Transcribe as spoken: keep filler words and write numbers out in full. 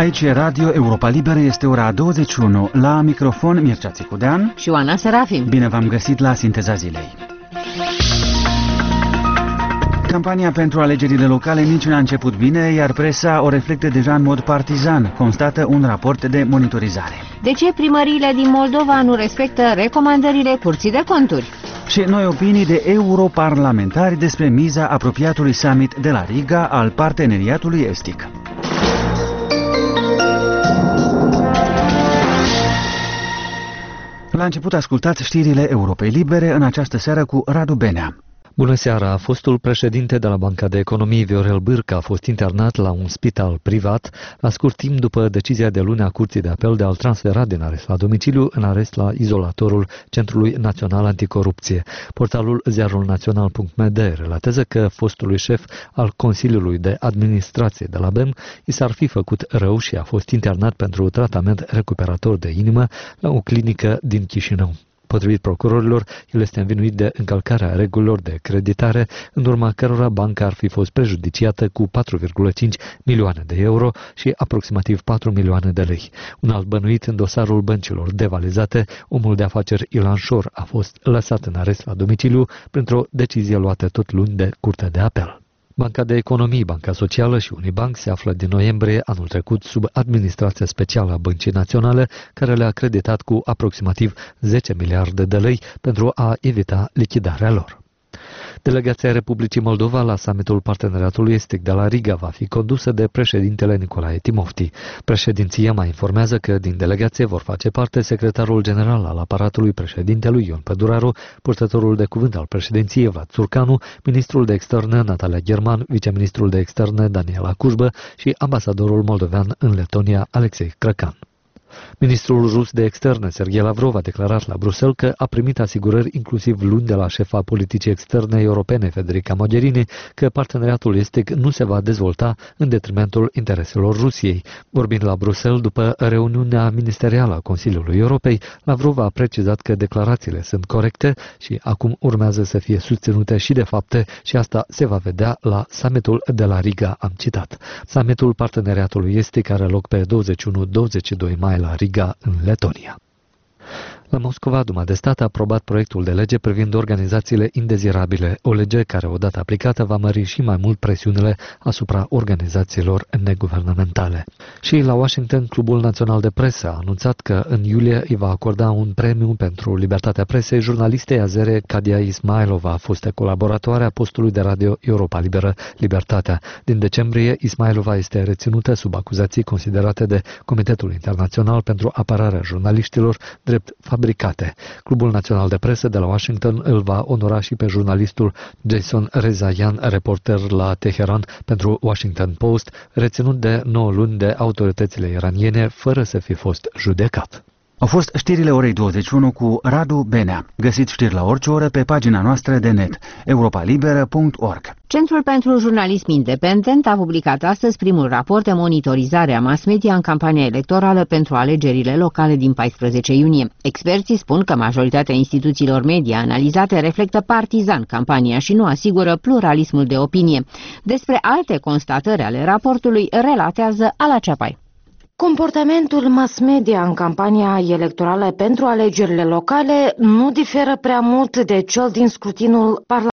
Aici e Radio Europa Liberă, este ora douăzeci și unu. La microfon Mircea Țicudean și Oana Serafim. Bine v-am găsit la Sinteza Zilei. Campania pentru alegerile locale nici n-a început bine, iar presa o reflectă deja în mod partizan, constată un raport de monitorizare. De ce primăriile din Moldova nu respectă recomandările Curții de Conturi? Și noi opinii de europarlamentari despre miza apropiatului summit de la Riga al parteneriatului estic. La început ascultați știrile Europei Libere în această seară cu Radu Benea. Bună seara! Fostul președinte de la Banca de Economie, Viorel Bârcă, a fost internat la un spital privat la scurt timp după decizia de luni a Curții de Apel de a-l transfera din arest la domiciliu în arest la izolatorul Centrului Național Anticorupție. Portalul ziarul național punct m d relatează că fostului șef al Consiliului de Administrație de la B E M i s-ar fi făcut rău și a fost internat pentru tratament recuperator de inimă la o clinică din Chișinău. Potrivit procurorilor, el este învinuit de încălcarea regulilor de creditare, în urma cărora banca ar fi fost prejudiciată cu patru virgulă cinci milioane de euro și aproximativ patru milioane de lei. Un alt bănuit în dosarul băncilor devalizate, omul de afaceri Ilan Șor, a fost lăsat în arest la domiciliu printr-o decizie luată tot luni de Curtea de Apel. Banca de Economie, Banca Socială și Unibank se află din noiembrie anul trecut sub administrația specială a Băncii Naționale, care le-a creditat cu aproximativ zece miliarde de lei pentru a evita lichidarea lor. Delegația Republicii Moldova la summitul Parteneriatului Estic de la Riga va fi condusă de președintele Nicolae Timofti. Președinția mai informează că din delegație vor face parte secretarul general al aparatului președintelui Ion Păduraru, purtătorul de cuvânt al președinției Vlad Țurcanu, ministrul de externe Natalia German, viceministrul de externe Daniela Cușbă și ambasadorul moldovean în Letonia Alexei Crăcan. Ministrul rus de externe, Sergei Lavrov, a declarat la Bruxelles că a primit asigurări inclusiv luni de la șefa politicii externe europene, Federica Mogherini, că parteneriatul estic nu se va dezvolta în detrimentul intereselor Rusiei. Vorbind la Bruxelles după reuniunea ministerială a Consiliului Europei, Lavrov a precizat că declarațiile sunt corecte și acum urmează să fie susținute și de fapte și asta se va vedea la summitul de la Riga, am citat. Summitul parteneriatului estic are loc pe douăzeci și unu douăzeci și doi mai la Riga, în Letonia. La Moscova, Duma de Stat a aprobat proiectul de lege privind organizațiile indezirabile, o lege care, odată aplicată, va mări și mai mult presiunile asupra organizațiilor neguvernamentale. Și la Washington, Clubul Național de Presă a anunțat că în iulie îi va acorda un premiu pentru libertatea presei jurnalistei azere Kadia Ismailova, fostă colaboratoare a postului de radio Europa Liberă, Libertatea. Din decembrie, Ismailova este reținută sub acuzații considerate de Comitetul Internațional pentru Apărarea Jurnaliștilor drept fabricate. Clubul Național de Presă de la Washington îl va onora și pe jurnalistul Jason Rezaian, reporter la Teheran pentru Washington Post, reținut de nouă luni de autoritățile iraniene fără să fi fost judecat. Au fost știrile orei douăzeci și unu cu Radu Benea. Găsiți știri la orice oră pe pagina noastră de net, europa liberă punct org. Centrul pentru Jurnalism Independent a publicat astăzi primul raport de monitorizare a mass media în campania electorală pentru alegerile locale din paisprezece iunie. Experții spun că majoritatea instituțiilor media analizate reflectă partizan campania și nu asigură pluralismul de opinie. Despre alte constatări ale raportului relatează Ala Ceapai. Comportamentul mass media în campania electorală pentru alegerile locale nu diferă prea mult de cel din scrutinul parlamentar.